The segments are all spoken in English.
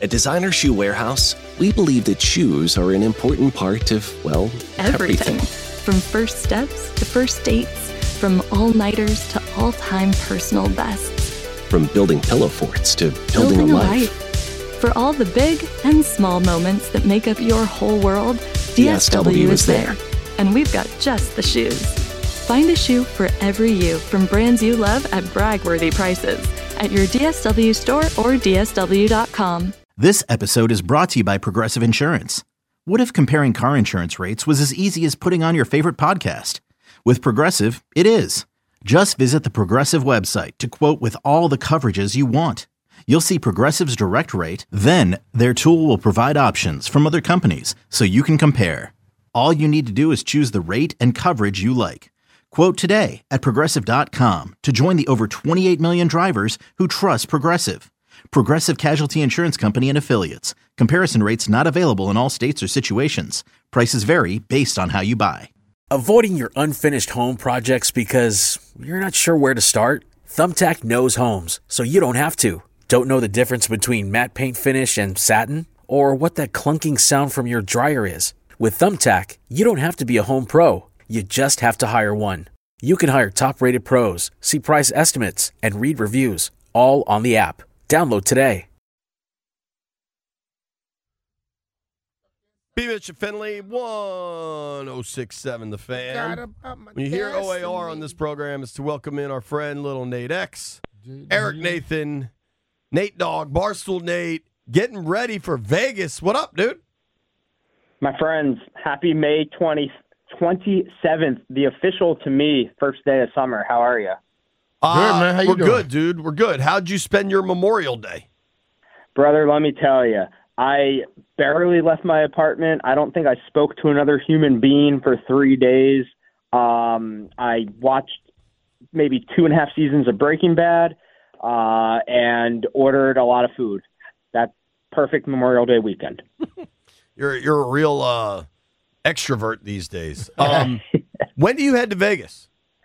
At Designer Shoe Warehouse, we believe that shoes are an important part of, well, everything. From first steps to first dates, from all-nighters to all-time personal bests. From building pillow forts to building a life. For all the big and small moments that make up your whole world, DSW is there. And we've got just the shoes. Find a shoe for every you from brands you love at brag-worthy prices at your DSW store or DSW.com. This episode is brought to you by Progressive Insurance. What if comparing car insurance rates was as easy as putting on your favorite podcast? With Progressive, it is. Just visit the Progressive website to quote with all the coverages you want. You'll see Progressive's direct rate, then their tool will provide options from other companies so you can compare. All you need to do is choose the rate and coverage you like. Quote today at Progressive.com to join the over 28 million drivers who trust Progressive. Progressive Casualty Insurance Company and Affiliates. Comparison rates not available in all states or situations. Prices vary based on how you buy. Avoiding your unfinished home projects because you're not sure where to start? Thumbtack knows homes, so you don't have to. Don't know the difference between matte paint finish and satin? Or what that clunking sound from your dryer is? With Thumbtack, you don't have to be a home pro. You just have to hire one. You can hire top-rated pros, see price estimates, and read reviews, all on the app. Download today. B. Mitch and Finley, 1067 The Fan. When you hear OAR on this program, it's to welcome in our friend, little Nate X, Eric Nathan, Nate Dogg, Barstool Nate, getting ready for Vegas. What up, dude? My friends, happy May 27th, the official to me first day of summer. How are you? Good, man. How you doing? We're good, dude. We're good. How'd you spend your Memorial Day? Brother, let me tell you, I barely left my apartment. I don't think I spoke to another human being for 3 days. I watched maybe 2.5 seasons of Breaking Bad and ordered a lot of food. That's perfect Memorial Day weekend. You're a real extrovert these days. When do you head to Vegas?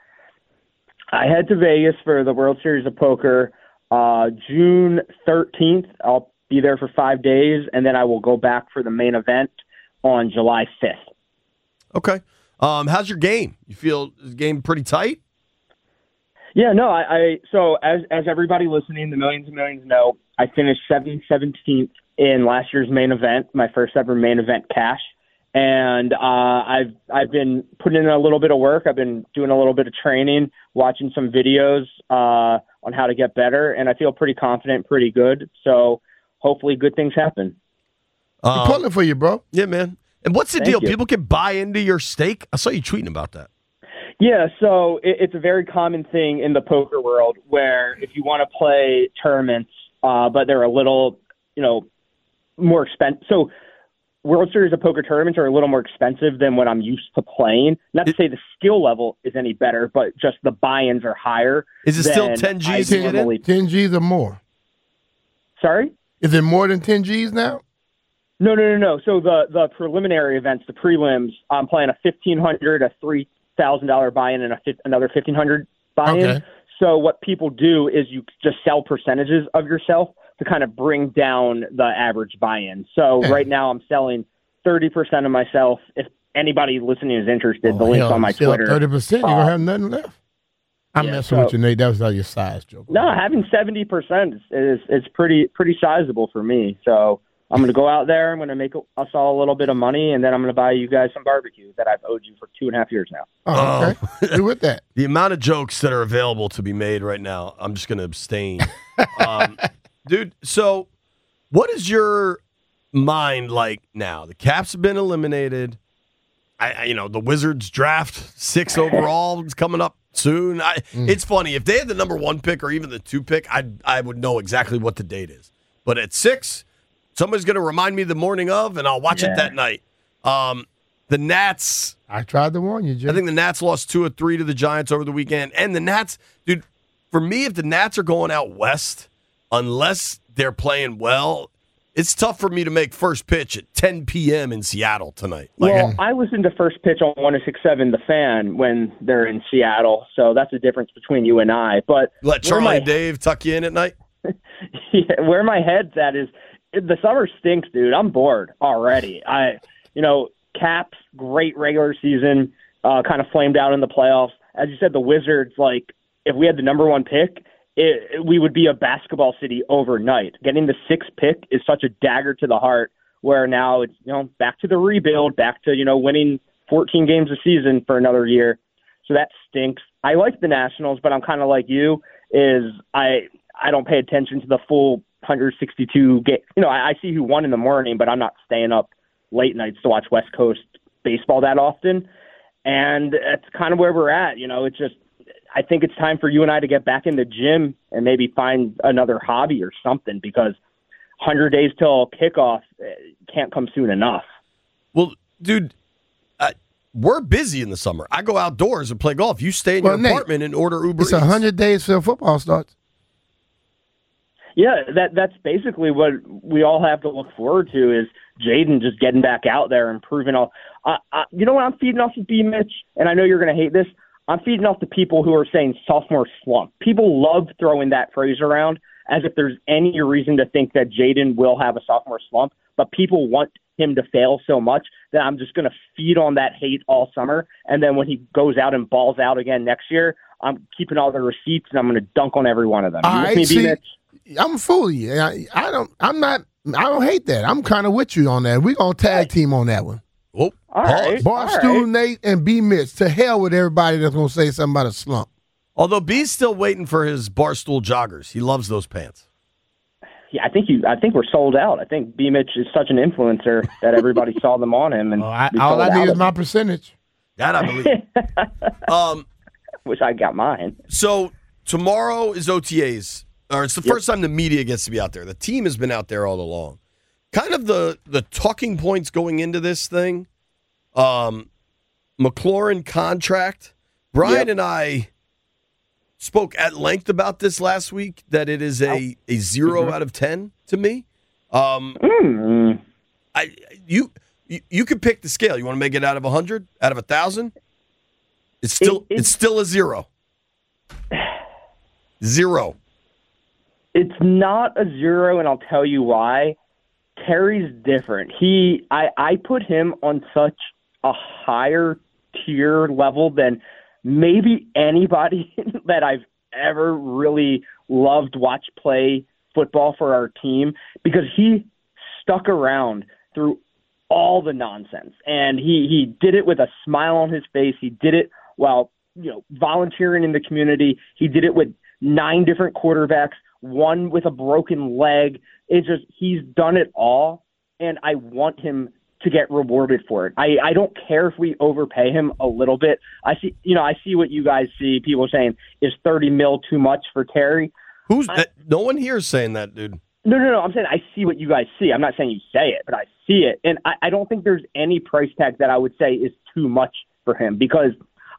I head to Vegas for the World Series of Poker June 13th. I'll be there for 5 days, and then I will go back for the main event on July 5th. Okay. How's your game? You feel the game pretty tight? Yeah, no, so as everybody listening, the millions and millions know, I finished 17th in last year's main event, my first ever main event cash. And I've been putting in a little bit of work. I've been doing a little bit of training, watching some videos on how to get better, and I feel pretty confident, pretty good. So hopefully good things happen. I'm pulling for you, bro. Yeah, man. And what's the Thank deal? you. People can buy into your stake? I saw you tweeting about that. Yeah, so it's a very common thing in the poker world where if you want to play tournaments, but they're a little, more expensive. So World Series of Poker tournaments are a little more expensive than what I'm used to playing. Not to say the skill level is any better, but just the buy-ins are higher. Is it still 10 G's to get in? 10 G's or more. Sorry? Is it more than 10 G's now? No. So the preliminary events, the prelims, I'm playing a $1,500, a $3,000 buy-in, and another $1,500 buy-in. Okay. So what people do is you just sell percentages of yourself to kind of bring down the average buy-in. So right now I'm selling 30% of myself. If anybody listening is interested, the link's on my Twitter. 30%, you're going to have nothing left. I'm messing with you, Nate. That was all your size joke. No, having 70% is pretty sizable for me. So I'm going to go out there. I'm going to make us all a little bit of money, and then I'm going to buy you guys some barbecue that I've owed you for 2.5 years now. Oh, okay. Do with that. The amount of jokes that are available to be made right now, I'm just going to abstain. Dude, so what is your mind like now? The Caps have been eliminated. The Wizards draft 6 overall is coming up soon. It's funny. If they had the number 1 pick or even the 2 pick, I would know exactly what the date is. But at 6, somebody's going to remind me the morning of, and I'll watch it that night. The Nats. I tried to warn you, Jim. I think the Nats lost 2 or 3 to the Giants over the weekend. And the Nats, dude, for me, if the Nats are going out west, unless they're playing well, it's tough for me to make first pitch at 10 p.m. in Seattle tonight. I listen to first pitch on 106.7 The Fan when they're in Seattle, so that's the difference between you and I. But let Charlie and Dave tuck you in at night? Yeah, where my head's at is the summer stinks, dude. I'm bored already. Caps, great regular season, kind of flamed out in the playoffs. As you said, the Wizards, like, if we had the number one pick, we would be a basketball city overnight. Getting the 6th pick is such a dagger to the heart, where now it's, back to the rebuild, back to, winning 14 games a season for another year. So that stinks. I like the Nationals, but I'm kind of like you, is I don't pay attention to the full 162 game. I see who won in the morning, but I'm not staying up late nights to watch West Coast baseball that often. And that's kind of where we're at. It's just, I think it's time for you and I to get back in the gym and maybe find another hobby or something, because 100 days till kickoff can't come soon enough. Well, dude, we're busy in the summer. I go outdoors and play golf. You stay in your apartment and order Uber Eats. It's 100 days till football starts. Yeah, that's basically what we all have to look forward to, is Jaden just getting back out there and proving all. You know what I'm feeding off of, B. Mitch? And I know you're going to hate this. I'm feeding off the people who are saying sophomore slump. People love throwing that phrase around as if there's any reason to think that Jaden will have a sophomore slump, but people want him to fail so much that I'm just going to feed on that hate all summer. And then when he goes out and balls out again next year, I'm keeping all the receipts and I'm going to dunk on every one of them. I'm fooling you. I don't hate that. I'm kind of with you on that. We're going to tag team on that one. Oh, all right. Barstool Nate and B. Mitch. To hell with everybody that's going to say something about a slump. Although B's still waiting for his Barstool joggers. He loves those pants. Yeah, I think we're sold out. I think B. Mitch is such an influencer that everybody saw them on him. And all I need is my percentage. That I believe. Wish I got mine. So tomorrow is OTAs. Or it's the first time the media gets to be out there. The team has been out there all along. Kind of the talking points going into this thing. McLaurin contract. Brian and I spoke at length about this last week, that it is a 0 out of 10 to me. You could pick the scale. You want to make it out of 100, out of 1,000? It's still a 0. 0. It's not a 0, and I'll tell you why. Terry's different. I put him on such a higher tier level than maybe anybody that I've ever really loved watch play football for our team, because he stuck around through all the nonsense, and he did it with a smile on his face. He did it while volunteering in the community. He did it with 9 different quarterbacks, one with a broken leg. It's just, he's done it all, and I want him to get rewarded for it. I don't care if we overpay him a little bit. I see what you guys see. People saying, is $30 million too much for Terry? No one here is saying that, dude. No. I'm saying I see what you guys see. I'm not saying you say it, but I see it. And I don't think there's any price tag that I would say is too much for him, because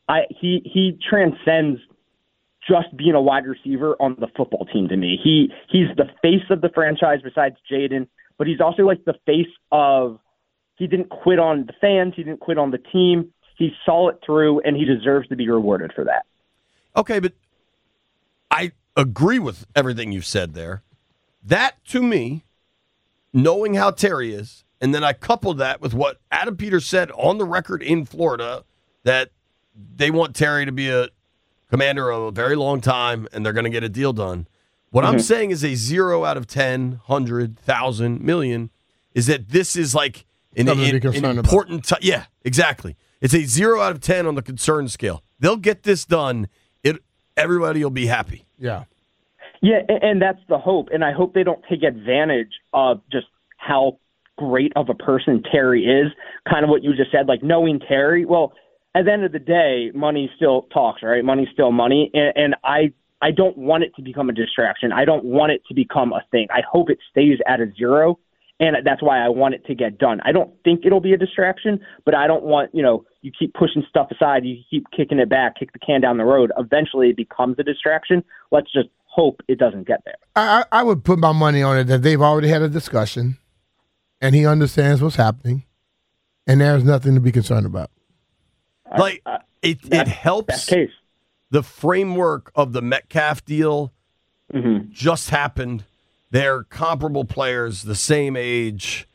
he transcends just being a wide receiver on the football team to me. He's the face of the franchise besides Jaden, but he's also like the face of, he didn't quit on the fans. He didn't quit on the team. He saw it through, and he deserves to be rewarded for that. Okay, but I agree with everything you've said there. That, to me, knowing how Terry is, and then I coupled that with what Adam Peters said on the record in Florida, that they want Terry to be a commander of a very long time, and they're going to get a deal done. What I'm saying is a 0 out of 10, 100, 1,000, million, is that this is like an important time. Yeah, exactly. It's a 0 out of 10 on the concern scale. They'll get this done. Everybody will be happy. Yeah. Yeah, and that's the hope. And I hope they don't take advantage of just how great of a person Terry is. Kind of what you just said, like knowing Terry. Well, at the end of the day, money still talks, right? Money's still money. And I don't want it to become a distraction. I don't want it to become a thing. I hope it stays at a 0. And that's why I want it to get done. I don't think it'll be a distraction, but I don't want, you keep pushing stuff aside, you keep kicking it back, kick the can down the road. Eventually it becomes a distraction. Let's just hope it doesn't get there. I would put my money on it that they've already had a discussion, and he understands what's happening, and there's nothing to be concerned about. Like, it helps the framework of the Metcalf deal just happened. they're comparable players, the same age.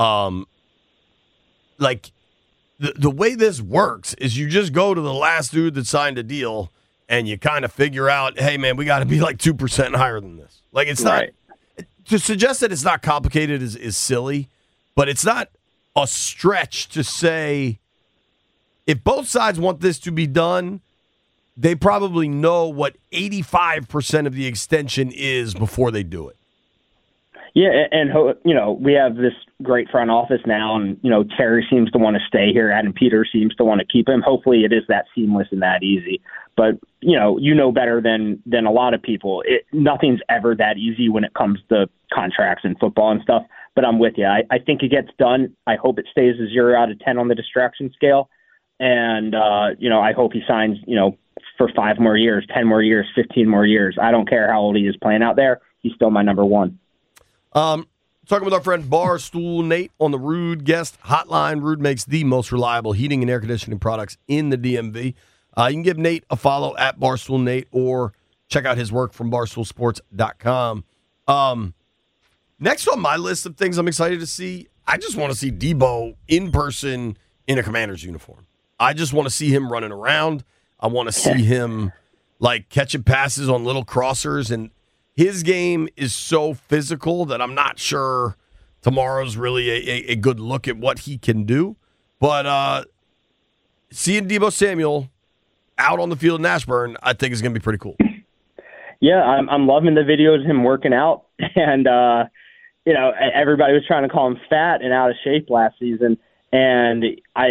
Like the way this works is you just go to the last dude that signed a deal and you kind of figure out, hey man, we got to be like 2% higher than this. Like it's Right. not to suggest that it's not complicated is silly, but it's not a stretch to say if both sides want this to be done, they probably know what 85% of the extension is before they do it. Yeah, and we have this great front office now, and Terry seems to want to stay here. Adam Peters seems to want to keep him. Hopefully, it is that seamless and that easy. But better than a lot of people. Nothing's ever that easy when it comes to contracts and football and stuff. But I'm with you. I think it gets done. I hope it stays a 0 out of 10 on the distraction scale, and I hope he signs for 5 more years, 10 more years, 15 more years. I don't care how old he is playing out there. He's still my number one. Talking with our friend Barstool Nate on the Rude Guest Hotline. Rude makes the most reliable heating and air conditioning products in the DMV. You can give Nate a follow at Barstool Nate or check out his work from barstoolsports.com. Next on my list of things I'm excited to see, I just want to see Debo in person in a Commander's uniform. I just want to see him running around. I want to see him like catching passes on little crossers, and his game is so physical that I'm not sure tomorrow's really a good look at what he can do. But seeing Debo Samuel out on the field in Ashburn, I think is going to be pretty cool. Yeah, I'm loving the videos of him working out. And, everybody was trying to call him fat and out of shape last season. And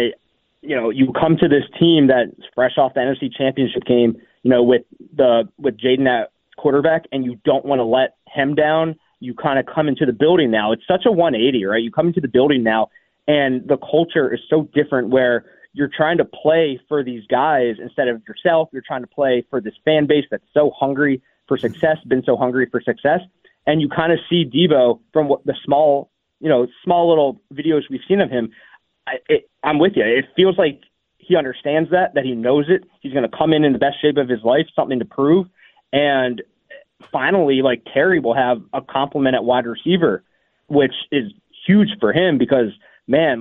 you come to this team that's fresh off the NFC Championship game, with Jaden at quarterback, and you don't want to let him down. You kind of come into the building now. It's such a 180, right? You come into the building now, and the culture is so different where you're trying to play for these guys instead of yourself. You're trying to play for this fan base that's so hungry for success, been so hungry for success. And you kind of see Debo from the small little videos we've seen of him. I'm with you. It feels like he understands that he knows it. He's going to come in the best shape of his life, something to prove. And finally, like Terry will have a compliment at wide receiver, which is huge for him because, man,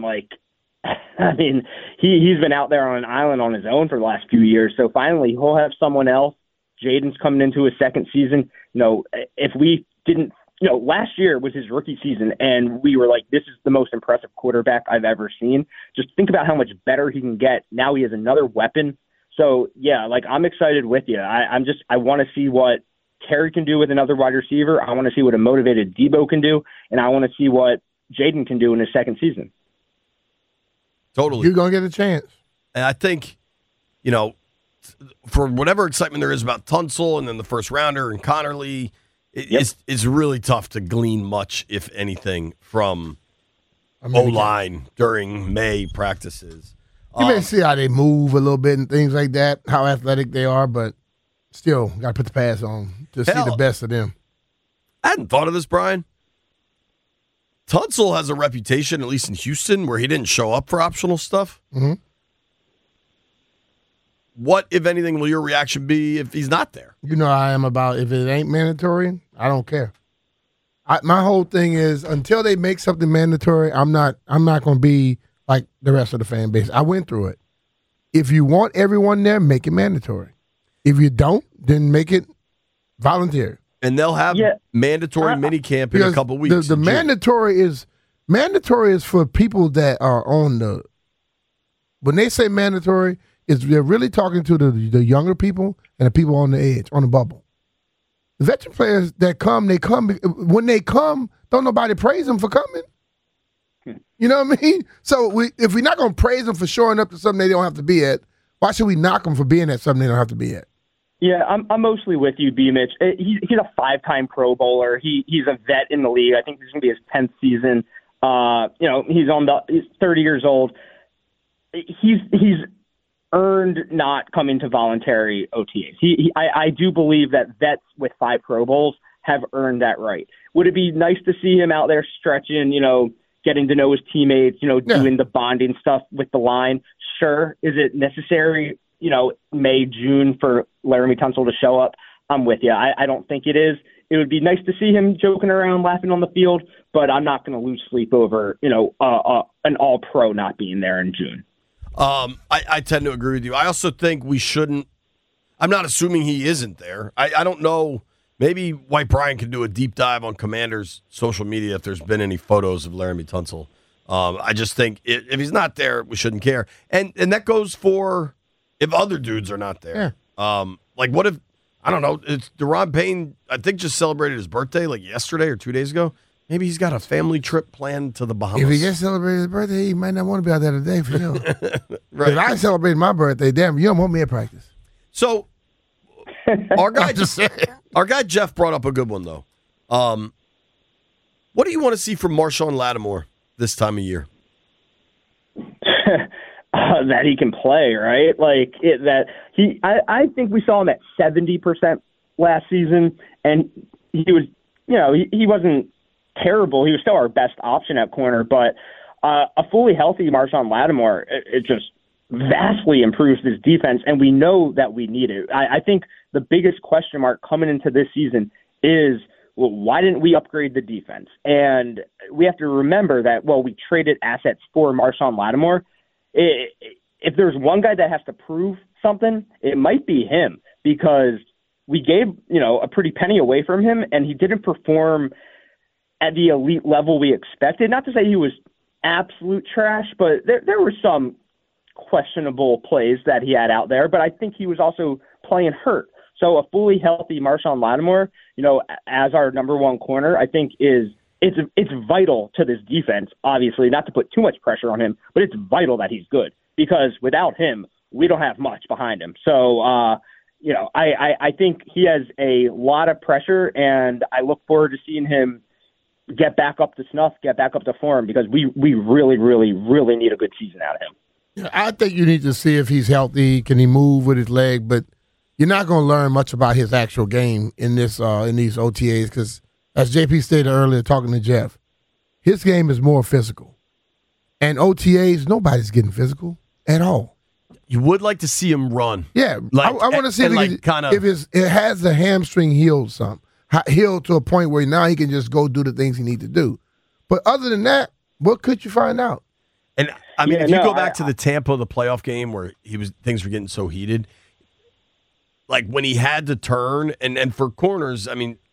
he's been out there on an island on his own for the last few years. So finally, he'll have someone else. Jaden's coming into his second season. If we didn't, last year was his rookie season, and we were like, this is the most impressive quarterback I've ever seen. Just think about how much better he can get. Now he has another weapon. So, yeah, I'm excited with you. I want to see what Terry can do with another wide receiver. I want to see what a motivated Debo can do, and I want to see what Jaden can do in his second season. Totally. You're going to get a chance. And I think, for whatever excitement there is about Tunsil and then the first rounder and Connerly, it's really tough to glean much, if anything, from O-line during May practices. You may see how they move a little bit and things like that, how athletic they are, but still got to put the pads on to see the best of them. I hadn't thought of this, Brian. Tunsil has a reputation, at least in Houston, where he didn't show up for optional stuff. Mm-hmm. What, if anything, will your reaction be if he's not there? You know how I am about if it ain't mandatory, I don't care. My whole thing is until they make something mandatory, I'm not going to be like the rest of the fan base. I went through it. If you want everyone there, make it mandatory. If you don't, then make it voluntary. And they'll have mandatory minicamp in a couple weeks. The mandatory is for people that are on the. When they say mandatory, they're really talking to the younger people and the people on the edge, on the bubble. The veteran players that come, they come. When they come, don't nobody praise them for coming. You know what I mean? So if we're not going to praise them for showing up to something they don't have to be at, why should we knock them for being at something they don't have to be at? Yeah, I'm mostly with you, B. Mitch. He's a 5-time Pro Bowler. He's a vet in the league. I think this is going to be his 10th season. He's 30 years old. He's earned not coming to voluntary OTAs. I do believe that vets with 5 Pro Bowls have earned that right. Would it be nice to see him out there stretching, getting to know his teammates, doing the bonding stuff with the line? Sure. Is it necessary, May, June for Laramie Tunsil to show up? I'm with you. I don't think it is. it would be nice to see him joking around, laughing on the field, but I'm not going to lose sleep over, an all-pro not being there in June. I tend to agree with you. I also think we shouldn't. I'm not assuming he isn't there. I don't know. Maybe White Brian can do a deep dive on Commanders' social media if there's been any photos of Laramie Tunsil. I just think if he's not there, we shouldn't care. And that goes for if other dudes are not there. Yeah. Like what if, I don't know, it's Deron Payne, I think, just celebrated his birthday like yesterday or 2 days ago. Maybe he's got a family trip planned to the Bahamas. If he just celebrated his birthday, he might not want to be out there today for sure. Right. If I celebrated my birthday, damn, you don't want me at practice. So our guy Jeff brought up a good one, though. What do you want to see from Marshawn Lattimore this time of year? That he can play, right? I think we saw him at 70% last season, and he was, he wasn't terrible. He was still our best option at corner, but a fully healthy Marshawn Lattimore, it just vastly improves this defense, and we know that we need it. I think the biggest question mark coming into this season is, well, why didn't we upgrade the defense? And we have to remember that, we traded assets for Marshawn Lattimore. If there's one guy that has to prove something, it might be him, because we gave, a pretty penny away from him, and he didn't perform at the elite level we expected. Not to say he was absolute trash, but there were some questionable plays that he had out there, but I think he was also playing hurt. So a fully healthy Marshawn Lattimore, as our number one corner, I think it's vital to this defense, obviously, not to put too much pressure on him, but it's vital that he's good, because without him, we don't have much behind him. So, I think he has a lot of pressure, and I look forward to seeing him get back up to snuff, get back up to form, because we really, really, really need a good season out of him. Yeah, I think you need to see if he's healthy, can he move with his leg, but you're not going to learn much about his actual game in these OTAs, because as JP stated earlier, talking to Jeff, his game is more physical. And OTAs, nobody's getting physical at all. You would like to see him run. Yeah, I want to see if it has the hamstring healed to a point where now he can just go do the things he needs to do. But other than that, what could you find out? And if you go back to the playoff game where things were getting so heated, like when he had to turn, and for corners,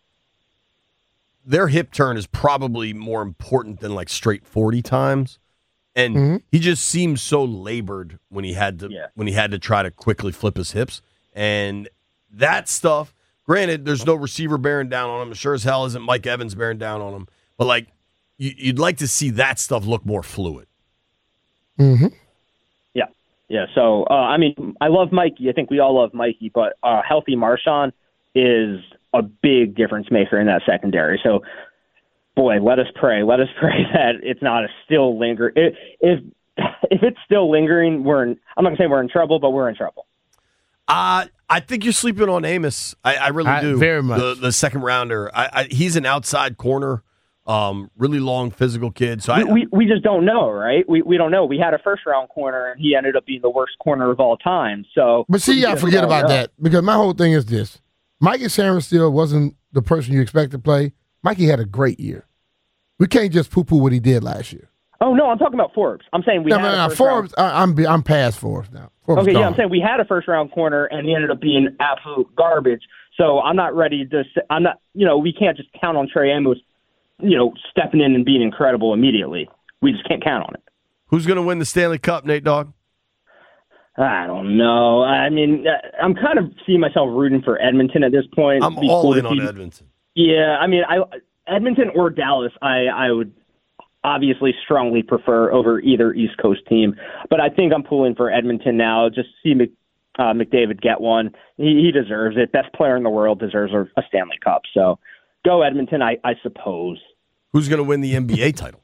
their hip turn is probably more important than like straight 40 times. And he just seemed so labored when he had to try to quickly flip his hips. And that stuff, granted, there's no receiver bearing down on him. Sure as hell isn't Mike Evans bearing down on him. But like you'd like to see that stuff look more fluid. Mm-hmm. Yeah. So, I love Mikey. I think we all love Mikey, but healthy Marshawn is a big difference maker in that secondary. So, boy, let us pray. Let us pray that it's not still lingering. If it's still lingering, I'm not going to say we're in trouble, but we're in trouble. I think you're sleeping on Amos. I really do. Very much. The second rounder. He's an outside corner. Really long physical kid. So we just don't know, right? We don't know. We had a first round corner, and he ended up being the worst corner of all time. So, but see, I forget about that, because my whole thing is this: Mikey Sarenstein wasn't the person you expect to play. Mikey had a great year. We can't just poo-poo what he did last year. Oh no, I'm talking about Forbes. I'm saying Forbes. I'm past Forbes now. Forbes okay, gone. yeah, I'm saying we had a first round corner, and he ended up being absolute garbage. So I'm not ready to. I'm not. We can't just count on Trey Amos, stepping in and being incredible immediately. We just can't count on it. Who's going to win the Stanley Cup, Nate Dogg? I don't know. I'm kind of seeing myself rooting for Edmonton at this point. I'm all in on Edmonton. Yeah, Edmonton or Dallas, I would obviously strongly prefer over either East Coast team. But I think I'm pulling for Edmonton now. Just see McDavid get one. He deserves it. Best player in the world deserves a Stanley Cup. So go Edmonton, I suppose. Who's going to win the NBA title?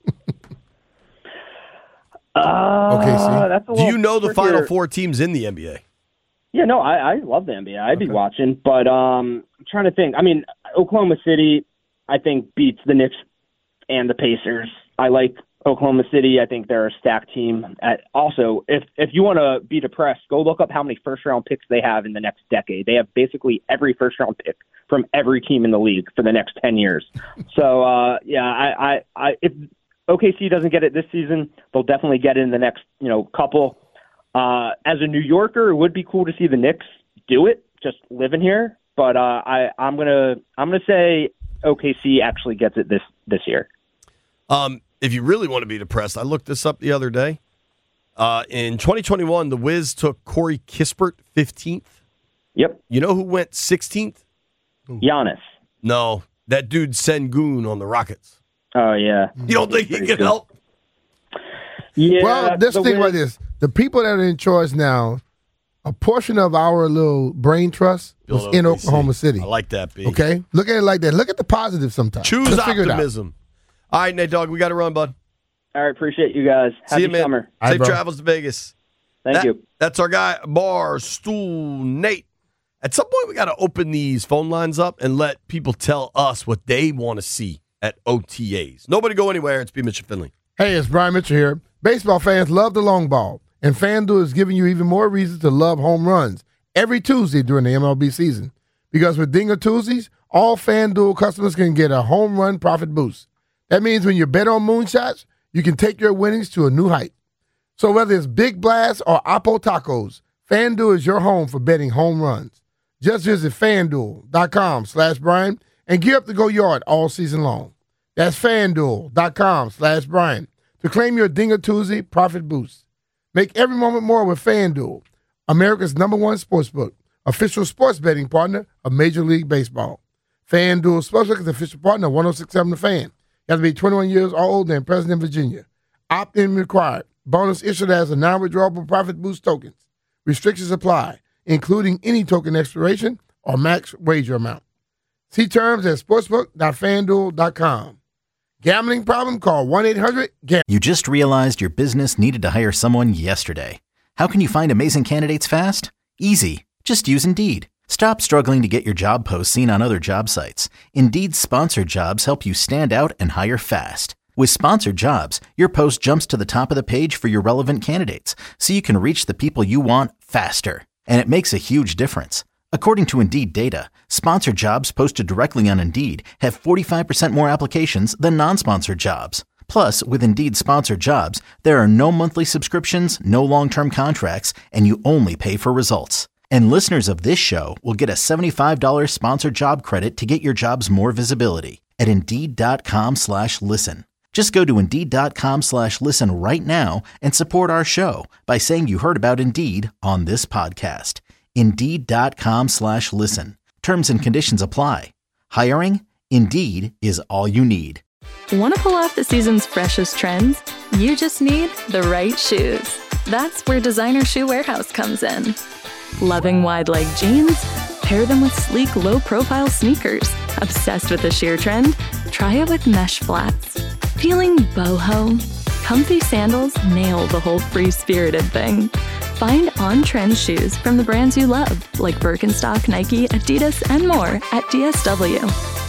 That's a Do you know trickier. The Final Four teams in the NBA? Yeah, no, I love the NBA. I'd be watching. But I'm trying to think. Oklahoma City, I think, beats the Knicks and the Pacers. I like Oklahoma City, I think they're a stacked team. Also, if you want to be depressed, go look up how many first-round picks they have in the next decade. They have basically every first-round pick from every team in the league for the next 10 years. So, if OKC doesn't get it this season, they'll definitely get it in the next, couple. As a New Yorker, it would be cool to see the Knicks do it, just living here. But I'm gonna say OKC actually gets it this year. If you really want to be depressed, I looked this up the other day. In 2021, the Wiz took Corey Kispert 15th. Yep. You know who went 16th? Giannis. No, that dude Sengun on the Rockets. Oh, yeah. You don't think he can help? Yeah. Well, let's think about this. The people that are in charge now, a portion of our little brain trust was in Oklahoma City. I like that, B. Okay? Look at it like that. Look at the positive sometimes. Choose optimism. All right, Nate Dogg, we got to run, bud. All right, appreciate you guys. Happy See you, man. summer. Safe travels to Vegas. Thank you. That's our guy, Barstool Nate. At some point, we got to open these phone lines up and let people tell us what they want to see at OTAs. Nobody go anywhere. It's B. Mitchell Finley. Hey, it's Brian Mitchell here. Baseball fans love the long ball, and FanDuel is giving you even more reasons to love home runs every Tuesday during the MLB season. Because with Dinger Tuesdays, all FanDuel customers can get a home run profit boost. That means when you bet on moonshots, you can take your winnings to a new height. So whether it's Big Blast or Apo Tacos, FanDuel is your home for betting home runs. Just visit FanDuel.com/Brian and gear up to go yard all season long. That's FanDuel.com/Brian to claim your Dinger Tuesday profit boost. Make every moment more with FanDuel, America's #1 sportsbook, official sports betting partner of Major League Baseball. FanDuel Sportsbook is the official partner of 106.7 The Fan. You have to be 21 years or older and present in Virginia. Opt-in required. Bonus issued as a non-withdrawable profit boost tokens. Restrictions apply, including any token expiration or max wager amount. See terms at sportsbook.fanduel.com. Gambling problem? Call 1-800-GAMBLER. You just realized your business needed to hire someone yesterday. How can you find amazing candidates fast? Easy. Just use Indeed. Stop struggling to get your job posts seen on other job sites. Indeed's sponsored jobs help you stand out and hire fast. With sponsored jobs, your post jumps to the top of the page for your relevant candidates, so you can reach the people you want faster. And it makes a huge difference. According to Indeed data, sponsored jobs posted directly on Indeed have 45% more applications than non-sponsored jobs. Plus, with Indeed sponsored jobs, there are no monthly subscriptions, no long-term contracts, and you only pay for results. And listeners of this show will get a $75 sponsored job credit to get your jobs more visibility at Indeed.com/listen. Just go to Indeed.com/listen right now and support our show by saying you heard about Indeed on this podcast. Indeed.com/listen. Terms and conditions apply. Hiring? Indeed is all you need. Want to pull off the season's freshest trends? You just need the right shoes. That's where Designer Shoe Warehouse comes in. Loving wide leg jeans? Pair them with sleek, low-profile sneakers. Obsessed with the sheer trend? Try it with mesh flats. Feeling boho? Comfy sandals nail the whole free-spirited thing. Find on-trend shoes from the brands you love, like Birkenstock, Nike, Adidas, and more at DSW.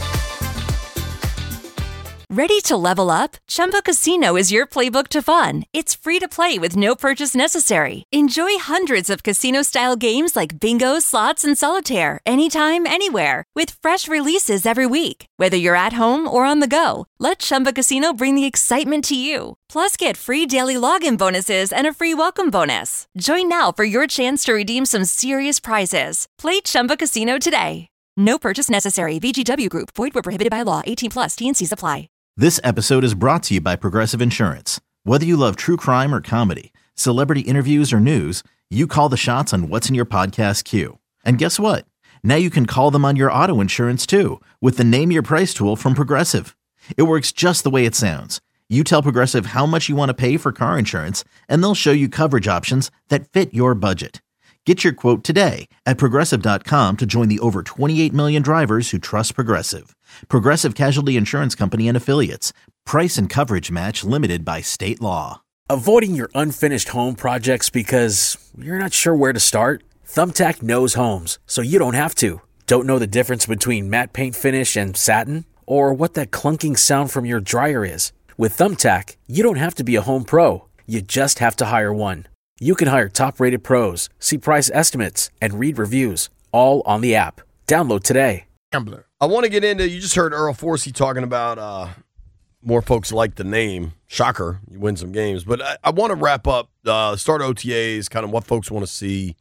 Ready to level up? Chumba Casino is your playbook to fun. It's free to play with no purchase necessary. Enjoy hundreds of casino-style games like bingo, slots, and solitaire anytime, anywhere, with fresh releases every week. Whether you're at home or on the go, let Chumba Casino bring the excitement to you. Plus, get free daily login bonuses and a free welcome bonus. Join now for your chance to redeem some serious prizes. Play Chumba Casino today. No purchase necessary. VGW Group. Void where prohibited by law. 18+. T&Cs apply. This episode is brought to you by Progressive Insurance. Whether you love true crime or comedy, celebrity interviews or news, you call the shots on what's in your podcast queue. And guess what? Now you can call them on your auto insurance too with the Name Your Price tool from Progressive. It works just the way it sounds. You tell Progressive how much you want to pay for car insurance, and they'll show you coverage options that fit your budget. Get your quote today at Progressive.com to join the over 28 million drivers who trust Progressive. Progressive Casualty Insurance Company and Affiliates. Price and coverage match limited by state law. Avoiding your unfinished home projects because you're not sure where to start? Thumbtack knows homes, so you don't have to. Don't know the difference between matte paint finish and satin? Or what that clunking sound from your dryer is? With Thumbtack, you don't have to be a home pro. You just have to hire one. You can hire top-rated pros, see price estimates, and read reviews, all on the app. Download today. Gambler. I want to get into, you just heard Earl Forsey talking about more folks like the name. Shocker, you win some games. But I want to wrap up, start OTAs, kind of what folks want to see.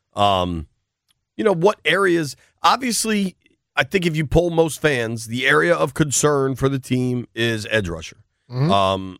What areas, obviously, I think if you poll most fans, the area of concern for the team is edge rusher. Mm-hmm.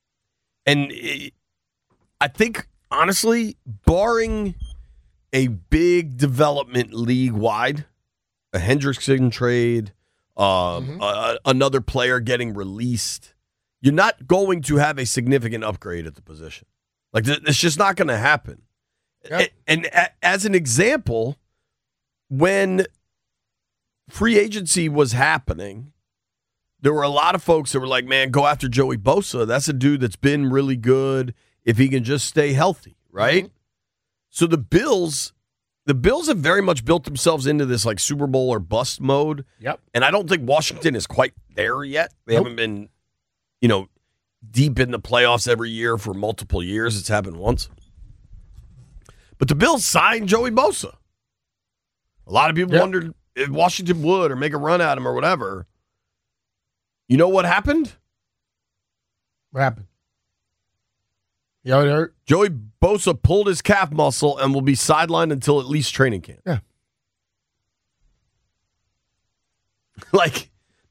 I think, honestly, barring a big development league-wide, a Hendrickson trade, another player getting released, you're not going to have a significant upgrade at the position. Like, it's just not going to happen. Yep. And as an example, when free agency was happening, there were a lot of folks that were like, man, go after Joey Bosa. That's a dude that's been really good if he can just stay healthy, right? Mm-hmm. So the Bills have very much built themselves into this like Super Bowl or bust mode. Yep. And I don't think Washington is quite there yet. They haven't been, deep in the playoffs every year for multiple years. It's happened once. But the Bills signed Joey Bosa. A lot of people wondered if Washington would or make a run at him or whatever. You know what happened? What happened? You know what hurt? Joey Bosa pulled his calf muscle and will be sidelined until at least training camp. Yeah. Like,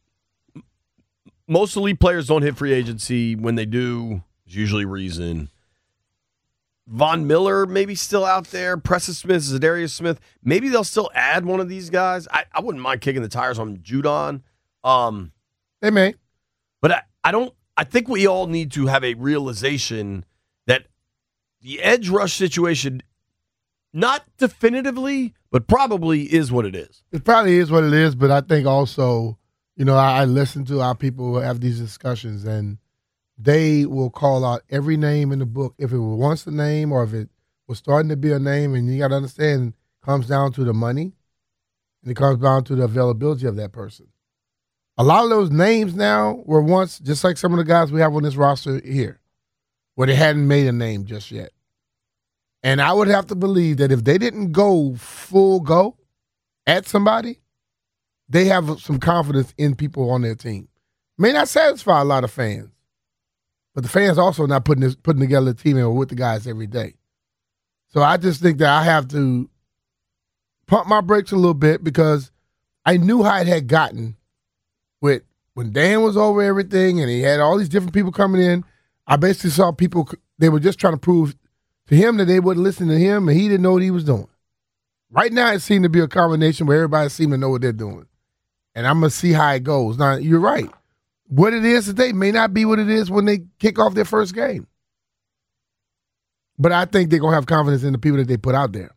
most elite players don't hit free agency. When they do, there's usually reason. Von Miller maybe still out there. Preston Smith, Zadarius Smith. Maybe they'll still add one of these guys. I wouldn't mind kicking the tires on Judon. They may. But I think we all need to have a realization that the edge rush situation, not definitively, but probably is what it is. It probably is what it is, but I think also, I listen to how people have these discussions, and they will call out every name in the book. If it was once a name or if it was starting to be a name, and you got to understand, it comes down to the money, and it comes down to the availability of that person. A lot of those names now were once, just like some of the guys we have on this roster here, where they hadn't made a name just yet. And I would have to believe that if they didn't go full go at somebody, they have some confidence in people on their team. May not satisfy a lot of fans, but the fans also not putting together a team and with the guys every day. So I just think that I have to pump my brakes a little bit because I knew how it had gotten with when Dan was over everything and he had all these different people coming in. I basically saw people, they were just trying to prove to him that they wouldn't listen to him and he didn't know what he was doing. Right now it seemed to be a combination where everybody seemed to know what they're doing. And I'm going to see how it goes. Now, you're right. What it is today may not be what it is when they kick off their first game. But I think they're going to have confidence in the people that they put out there.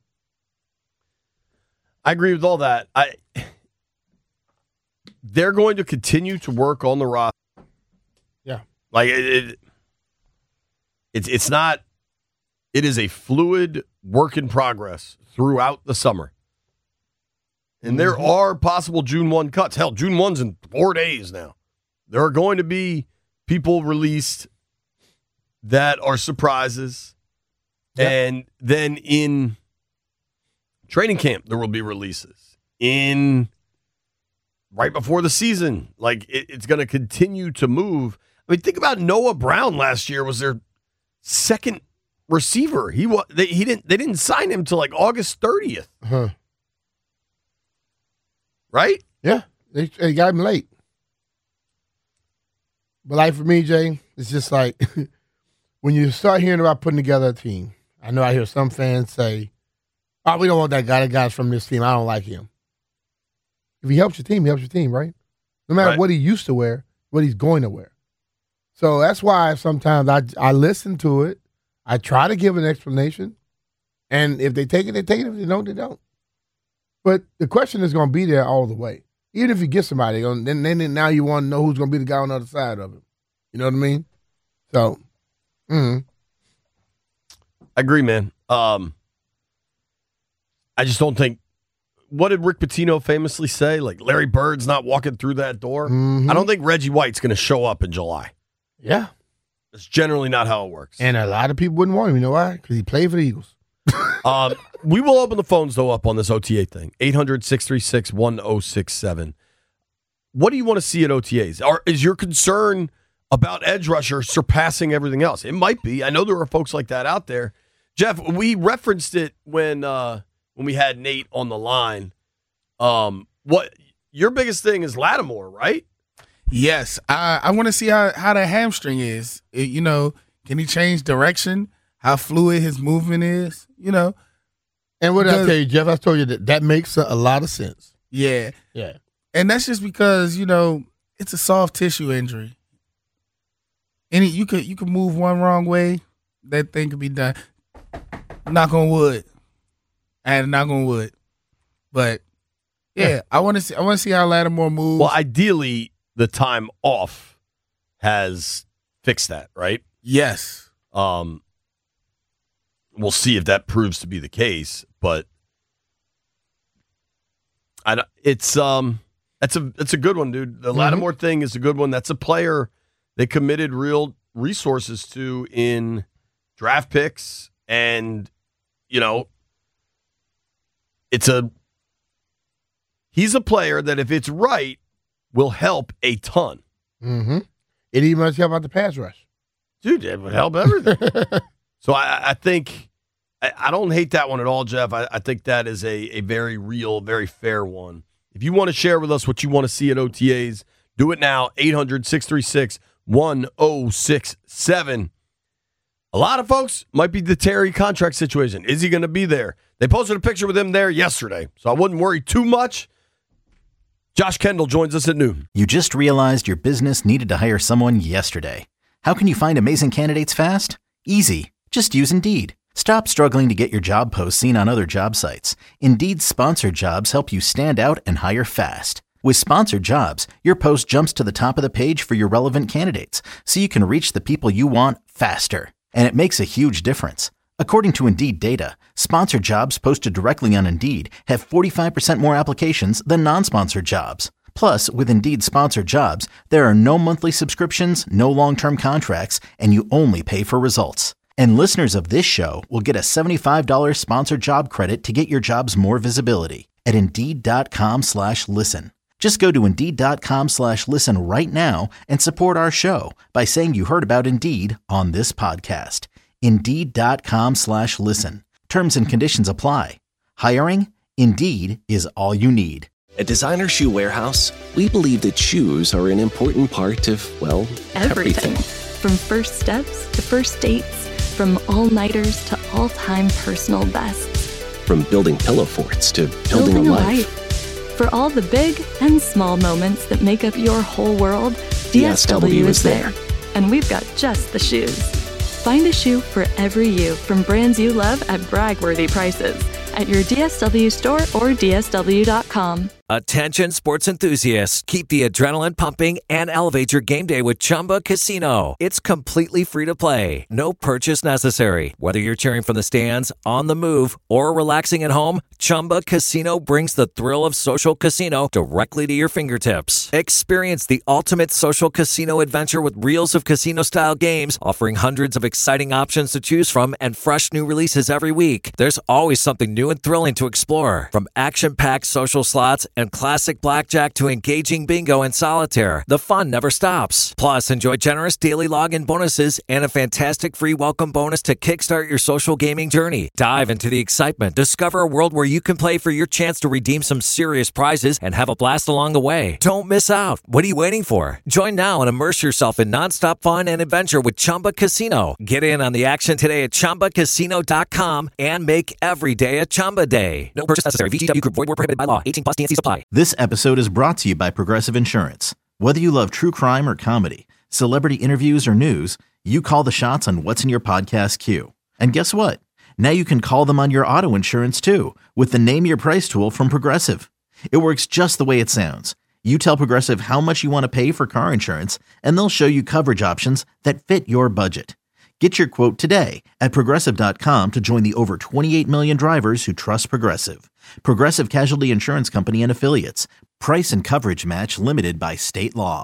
I agree with all that. They're going to continue to work on the roster. Yeah. Like, it's not, it is a fluid work in progress throughout the summer. And there are possible June 1 cuts. Hell, June 1's in 4 days now. There are going to be people released that are surprises. Yep. And then in training camp, there will be releases. Right before the season, like it's going to continue to move. I mean, think about Noah Brown last year was their second receiver. They didn't sign him till like August 30th. Uh-huh. Right? Yeah, they got him late. But like for me, Jay, it's just like when you start hearing about putting together a team. I know I hear some fans say, "Oh, we don't want that guy. That guy's from this team. I don't like him." If he helps your team, he helps your team, right? No matter what he used to wear, what he's going to wear. So that's why sometimes I listen to it. I try to give an explanation. And if they take it, they take it. If they don't, they don't. But the question is going to be there all the way. Even if you get somebody, then now you want to know who's going to be the guy on the other side of it. You know what I mean? So, I agree, man. I just don't think. What did Rick Pitino famously say? Like, Larry Bird's not walking through that door. Mm-hmm. I don't think Reggie White's going to show up in July. Yeah. That's generally not how it works. And a lot of people wouldn't want him. You know why? Because he played for the Eagles. We will open the phones, though, up on this OTA thing. 800-636-1067. What do you want to see at OTAs? Or is your concern about edge rusher surpassing everything else? It might be. I know there are folks like that out there. Jeff, we referenced it when we had Nate on the line. What your biggest thing is Lattimore, right? Yes. I want to see how that hamstring is. Can he change direction? How fluid his movement is, And what did I tell you, Jeff? I told you that makes a lot of sense. Yeah. Yeah. And that's just because, it's a soft tissue injury. And you could move one wrong way, that thing could be done. Knock on wood. I had to knock on wood. But yeah, I want to see how Lattimore moves. Well, ideally, the time off has fixed that, right? Yes. We'll see if that proves to be the case, but it's a good one, dude. The Lattimore thing is a good one. That's a player they committed real resources to in draft picks, and he's a player that if it's right will help a ton. Mm-hmm. It even must help out the pass rush, dude. It would help everything. So I think I don't hate that one at all, Jeff. I think that is a very real, very fair one. If you want to share with us what you want to see at OTAs, do it now. 800-636-1067. A lot of folks might be the Terry contract situation. Is he going to be there? They posted a picture with him there yesterday, so I wouldn't worry too much. Josh Kendall joins us at noon. You just realized your business needed to hire someone yesterday. How can you find amazing candidates fast? Easy. Just use Indeed. Stop struggling to get your job posts seen on other job sites. Indeed's sponsored jobs help you stand out and hire fast. With sponsored jobs, your post jumps to the top of the page for your relevant candidates, so you can reach the people you want faster. And it makes a huge difference. According to Indeed data, sponsored jobs posted directly on Indeed have 45% more applications than non-sponsored jobs. Plus, with Indeed sponsored jobs, there are no monthly subscriptions, no long-term contracts, and you only pay for results. And listeners of this show will get a $75 sponsored job credit to get your jobs more visibility at Indeed.com/listen. Just go to Indeed.com/listen right now and support our show by saying you heard about Indeed on this podcast. Indeed.com/listen. Terms and conditions apply. Hiring? Indeed is all you need. At Designer Shoe Warehouse, we believe that shoes are an important part of, well, everything. From first steps to first dates. From all-nighters to all-time personal bests. From building pillow forts to building a life. For all the big and small moments that make up your whole world, DSW is there. And we've got just the shoes. Find a shoe for every you from brands you love at brag-worthy prices at your DSW store or DSW.com. Attention sports enthusiasts, keep the adrenaline pumping and elevate your game day with Chumba Casino. It's completely free to play. No purchase necessary. Whether you're cheering from the stands, on the move, or relaxing at home, Chumba Casino brings the thrill of social casino directly to your fingertips. Experience the ultimate social casino adventure with reels of casino-style games, offering hundreds of exciting options to choose from and fresh new releases every week. There's always something new and thrilling to explore. From action-packed social slots and classic blackjack to engaging bingo and solitaire, the fun never stops. Plus, enjoy generous daily login bonuses and a fantastic free welcome bonus to kickstart your social gaming journey. Dive into the excitement. Discover a world where you can play for your chance to redeem some serious prizes and have a blast along the way. Don't miss out. What are you waiting for? Join now and immerse yourself in nonstop fun and adventure with Chumba Casino. Get in on the action today at ChumbaCasino.com and make every day a Chumba day. No purchase necessary. VGW Group. Void where prohibited by law. 18+ TNC supply. This episode is brought to you by Progressive Insurance. Whether you love true crime or comedy, celebrity interviews or news, you call the shots on what's in your podcast queue. And guess what? Now you can call them on your auto insurance too with the Name Your Price tool from Progressive. It works just the way it sounds. You tell Progressive how much you want to pay for car insurance, and they'll show you coverage options that fit your budget. Get your quote today at Progressive.com to join the over 28 million drivers who trust Progressive. Progressive Casualty Insurance Company and Affiliates. Price and coverage match limited by state law.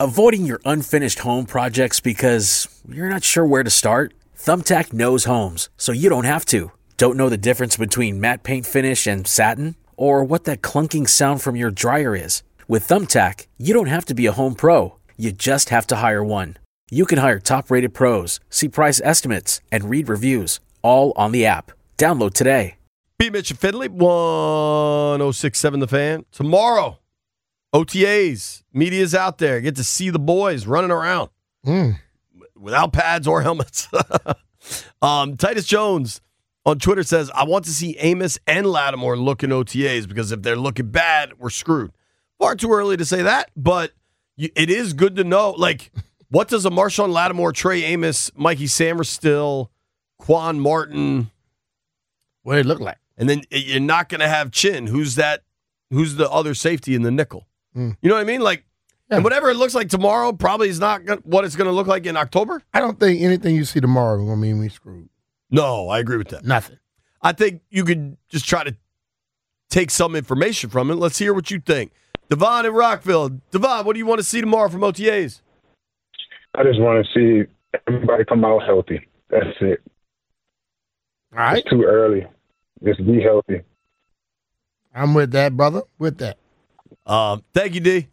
Avoiding your unfinished home projects because you're not sure where to start? Thumbtack knows homes, so you don't have to. Don't know the difference between matte paint finish and satin? Or what that clunking sound from your dryer is? With Thumbtack, you don't have to be a home pro. You just have to hire one. You can hire top-rated pros, see price estimates, and read reviews, all on the app. Download today. Beat Mitch and Finley, 106.7 The Fan. Tomorrow, OTAs, media's out there. Get to see the boys running around without pads or helmets. Titus Jones on Twitter says, I want to see Amos and Lattimore look in OTAs because if they're looking bad, we're screwed. Far too early to say that, but it is good to know. Like, what does a Marshawn Lattimore, Trey Amos, Mikey Samerstill, Quan Martin, what it look like? And then you're not going to have Chin. Who's the other safety in the nickel? You know what I mean? Like, and whatever it looks like tomorrow probably is not what it's going to look like in October. I don't think anything you see tomorrow is going to mean we screwed. No, I agree with that. Nothing. I think you could just try to take some information from it. Let's hear what you think. Devon in Rockville. Devon, what do you want to see tomorrow from OTAs? I just want to see everybody come out healthy. That's it. All right. It's too early. Just be healthy. I'm with that, brother. With that. Thank you, D.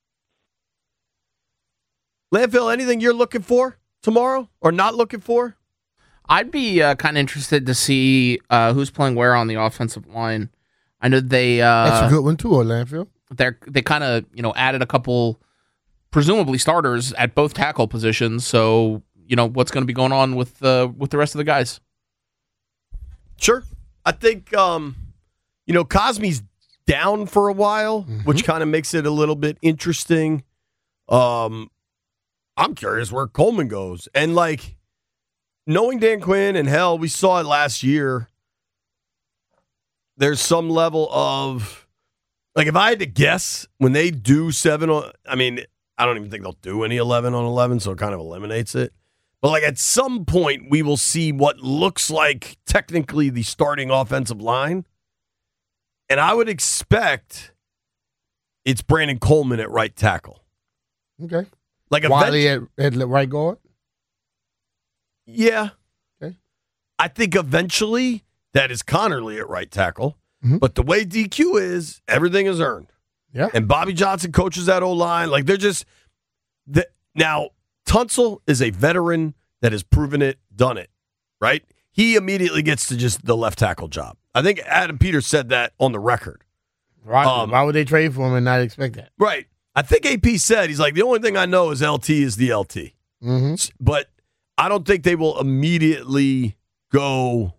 Landfill, anything you're looking for tomorrow or not looking for? I'd be kind of interested to see who's playing where on the offensive line. I know they that's a good one too, Landfill. They kind of added a couple presumably starters at both tackle positions. So what's going to be going on with the rest of the guys? Sure, I think Cosme's down for a while, which kind of makes it a little bit interesting. I'm curious where Coleman goes, and knowing Dan Quinn, and hell, we saw it last year. There's some level of, if I had to guess, when they do 7 on, I don't even think they'll do any 11 on 11, so it kind of eliminates it. But, at some point, we will see what looks like technically the starting offensive line. And I would expect it's Brandon Coleman at right tackle. Okay. Wiley at right guard? Yeah. Okay. I think eventually that is Connerly at right tackle. But the way DQ is, everything is earned. Yeah. And Bobby Johnson coaches that O-line. They're just now, Tunsil is a veteran that has proven it, done it, right? He immediately gets to just the left tackle job. I think Adam Peters said that on the record. Right. Why would they trade for him and not expect that? Right. I think AP said, he's the only thing I know is LT is the LT. But I don't think they will immediately go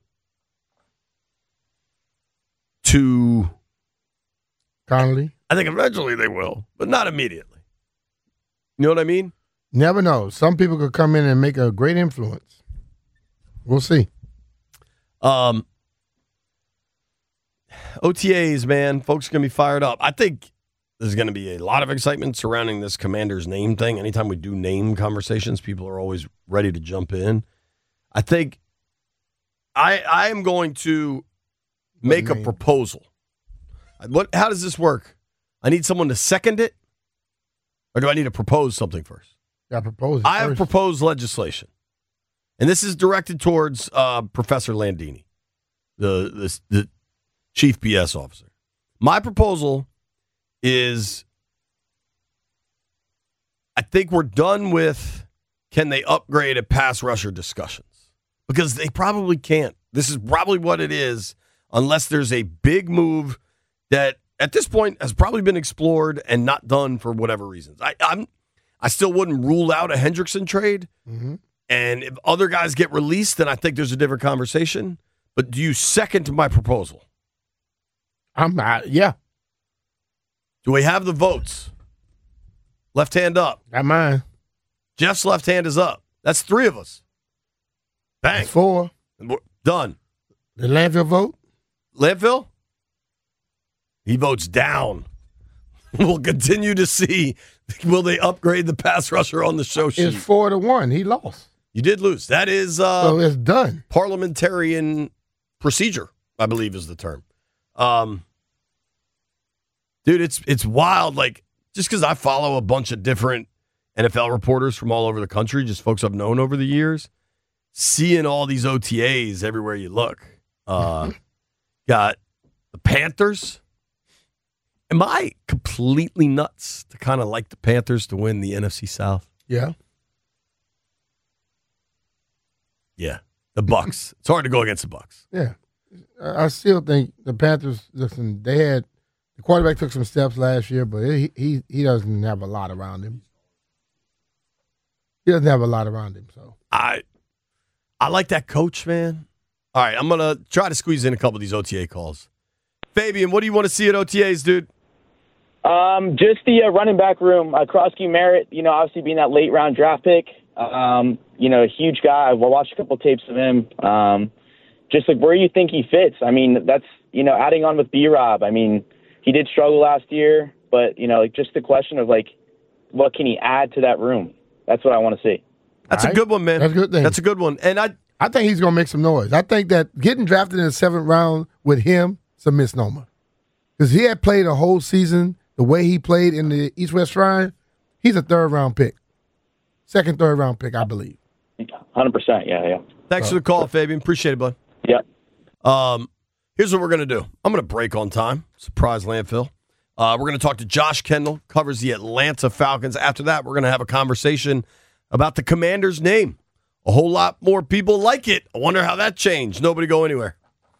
to Connolly. I think eventually they will, but not immediately. You know what I mean? Never know. Some people could come in and make a great influence. We'll see. OTAs, man. Folks are going to be fired up. I think there's going to be a lot of excitement surrounding this Commander's name thing. Anytime we do name conversations, people are always ready to jump in. I think I am going to make a proposal. How does this work? I need someone to second it? Or do I need to propose something first? Yeah, propose. I have proposed legislation. And this is directed towards Professor Landini, the chief BS officer. My proposal is, I think we're done with can they upgrade a pass rusher discussions. Because they probably can't. This is probably what it is, unless there's a big move that at this point has probably been explored and not done for whatever reasons. I still wouldn't rule out a Hendrickson trade. And if other guys get released, then I think there's a different conversation. But do you second my proposal? Yeah. Do we have the votes? Left hand up. Got mine. Jeff's left hand is up. That's 3 of us. Bang. That's 4. Done. The Landfill vote? Landfill? He votes down. We'll continue to see. Will they upgrade the pass rusher on the show sheet? It's 4-1. He lost. You did lose. That is so it's done. Parliamentarian procedure, I believe is the term. Dude, it's wild. Just because I follow a bunch of different NFL reporters from all over the country, just folks I've known over the years, seeing all these OTAs everywhere you look. Got the Panthers. Am I completely nuts to kind of like the Panthers to win the NFC South? Yeah. Yeah. The Bucks. It's hard to go against the Bucks. Yeah. I still think the Panthers, listen, the quarterback took some steps last year, but he doesn't have a lot around him. He doesn't have a lot around him. So I like that coach, man. All right, I'm going to try to squeeze in a couple of these OTA calls. Fabian, what do you want to see at OTAs, dude? Just the running back room. Crosby Merritt, obviously being that late round draft pick, a huge guy. I've watched a couple tapes of him. Just like where you think he fits. I mean, that's, adding on with B-Rob. I mean, he did struggle last year, but, just the question of, what can he add to that room? That's what I want to see. That's a good one, man. That's a good thing. That's a good one. And I think he's going to make some noise. I think that getting drafted in the 7th round with him is a misnomer. Because he had played a whole season the way he played in the East-West Shrine. He's a 3rd-round pick. 2nd, 3rd-round pick, I believe. 100%, yeah. Thanks for the call, Fabian. Appreciate it, bud. Yep. Here's what we're going to do. I'm going to break on time. Surprise landfill. We're going to talk to Josh Kendall, covers the Atlanta Falcons. After that, we're going to have a conversation about the Commander's name. A whole lot more people like it. I wonder how that changed. Nobody go anywhere.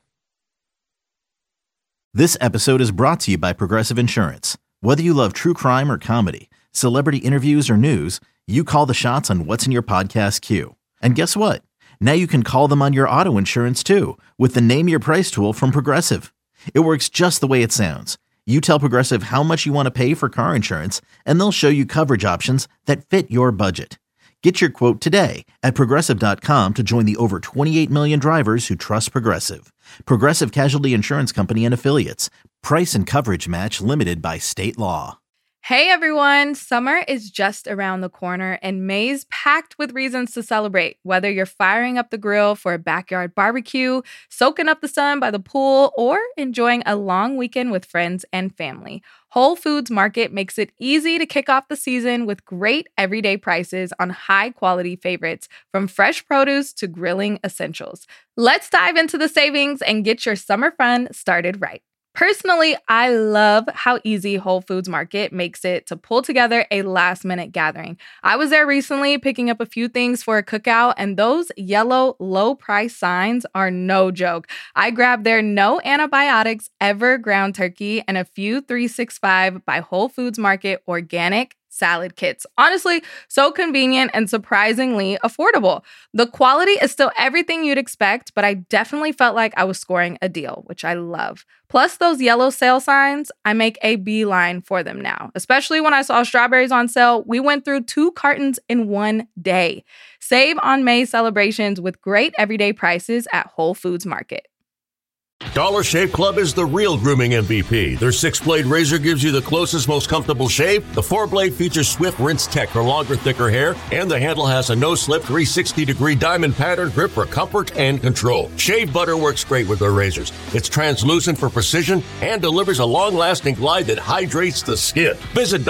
This episode is brought to you by Progressive Insurance. Whether you love true crime or comedy, celebrity interviews or news, you call the shots on what's in your podcast queue. And guess what? Now you can call them on your auto insurance too with the Name Your Price tool from Progressive. It works just the way it sounds. You tell Progressive how much you want to pay for car insurance, and they'll show you coverage options that fit your budget. Get your quote today at Progressive.com to join the over 28 million drivers who trust Progressive. Progressive Casualty Insurance Company and Affiliates. Price and coverage match limited by state law. Hey everyone, summer is just around the corner and May's packed with reasons to celebrate. Whether you're firing up the grill for a backyard barbecue, soaking up the sun by the pool, or enjoying a long weekend with friends and family, Whole Foods Market makes it easy to kick off the season with great everyday prices on high-quality favorites, from fresh produce to grilling essentials. Let's dive into the savings and get your summer fun started right. Personally, I love how easy Whole Foods Market makes it to pull together a last-minute gathering. I was there recently picking up a few things for a cookout, and those yellow low-price signs are no joke. I grabbed their no antibiotics ever ground turkey and a few 365 by Whole Foods Market organic salad kits. Honestly, so convenient and surprisingly affordable. The quality is still everything you'd expect, but I definitely felt like I was scoring a deal, which I love. Plus those yellow sale signs, I make a beeline for them now. Especially when I saw strawberries on sale, we went through 2 cartons in one day. Save on May celebrations with great everyday prices at Whole Foods Market. Dollar Shave Club is the real grooming MVP. Their 6-blade razor gives you the closest, most comfortable shave. The 4-blade features swift rinse tech for longer, thicker hair, and the handle has a no-slip 360-degree diamond pattern grip for comfort and control. Shave butter works great with their razors. It's translucent for precision and delivers a long-lasting glide that hydrates the skin. Visit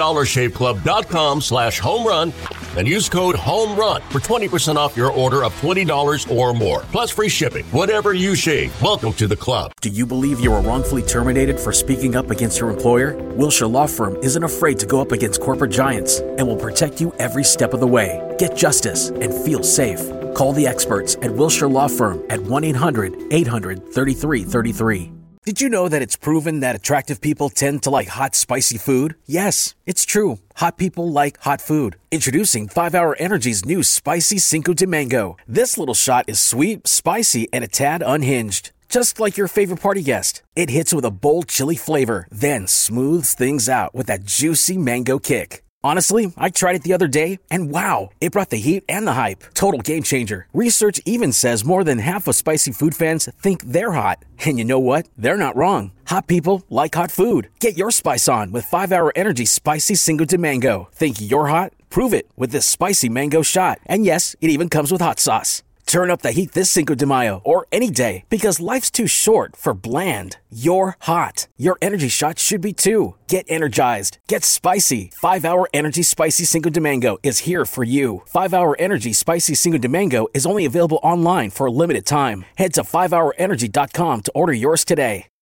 DollarShaveClub.com/homerun and use code HOMERUN for 20% off your order of $20 or more, plus free shipping. Whatever you shave, welcome to the club. Do you believe you were wrongfully terminated for speaking up against your employer? Wilshire Law Firm isn't afraid to go up against corporate giants and will protect you every step of the way. Get justice and feel safe. Call the experts at Wilshire Law Firm at 1-800-800-3333. Did you know that it's proven that attractive people tend to like hot, spicy food? Yes, it's true. Hot people like hot food. Introducing 5-Hour Energy's new Spicy Cinco de Mango. This little shot is sweet, spicy, and a tad unhinged. Just like your favorite party guest. It hits with a bold chili flavor, then smooths things out with that juicy mango kick. Honestly, I tried it the other day, and wow, it brought the heat and the hype. Total game changer. Research even says more than half of spicy food fans think they're hot. And you know what? They're not wrong. Hot people like hot food. Get your spice on with 5-Hour Energy Spicy Cinco de Mango. Think you're hot? Prove it with this spicy mango shot. And yes, it even comes with hot sauce. Turn up the heat this Cinco de Mayo or any day, because life's too short for bland. You're hot. Your energy shot should be too. Get energized. Get spicy. 5-Hour Energy Spicy Cinco de Mango is here for you. 5-Hour Energy Spicy Cinco de Mango is only available online for a limited time. Head to 5hourenergy.com to order yours today.